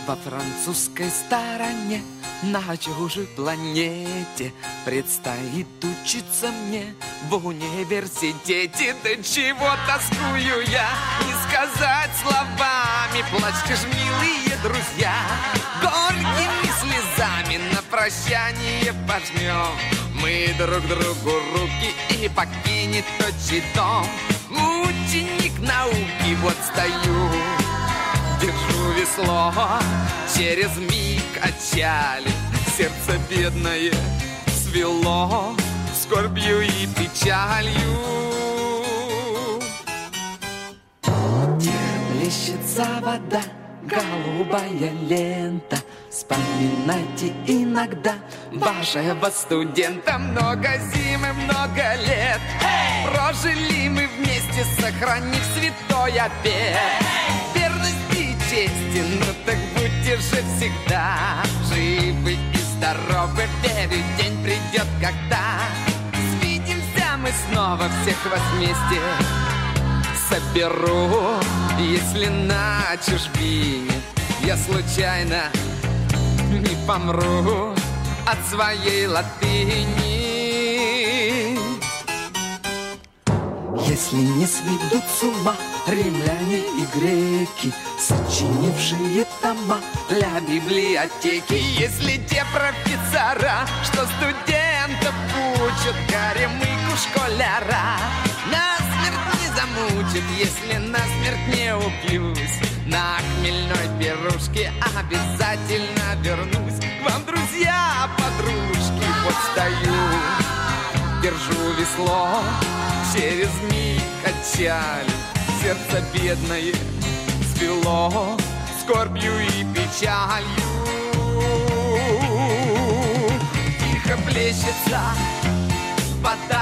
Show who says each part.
Speaker 1: Во французской стороне, на чужой планете, предстоит учиться мне в университете. Да чего тоскую я, не сказать словами. Плачьте ж, милые друзья, горькими слезами на прощание пожмем мы друг другу руки, и покинет отчий дом ученик науки. Вот стою, держу весло, через миг отчали, сердце бедное свело скорбью и печалью. Плещется вода, голубая лента. Вспоминайте иногда вашего студента. Много зим и много лет прожили мы вместе, сохранив святой обет верности и чести. Ну так будьте же всегда живы и здоровы. Верю, день придет, когда свидимся мы снова. Всех вас вместе соберу. Если на чужбине я случайно не помру от своей латыни. Если не сведут с ума римляне и греки, сочинившие тома для библиотеки. Если те профессора, что студентов учат, горемыку школяра насмерть не замучат. Если насмерть не упьюсь, на хмельной пирушке обязательно вернусь к вам, друзья, подружки. Вот стою, держу весло, через миг отчали, сердце бедное свело скорбью и печалью. Тихо плещется вода,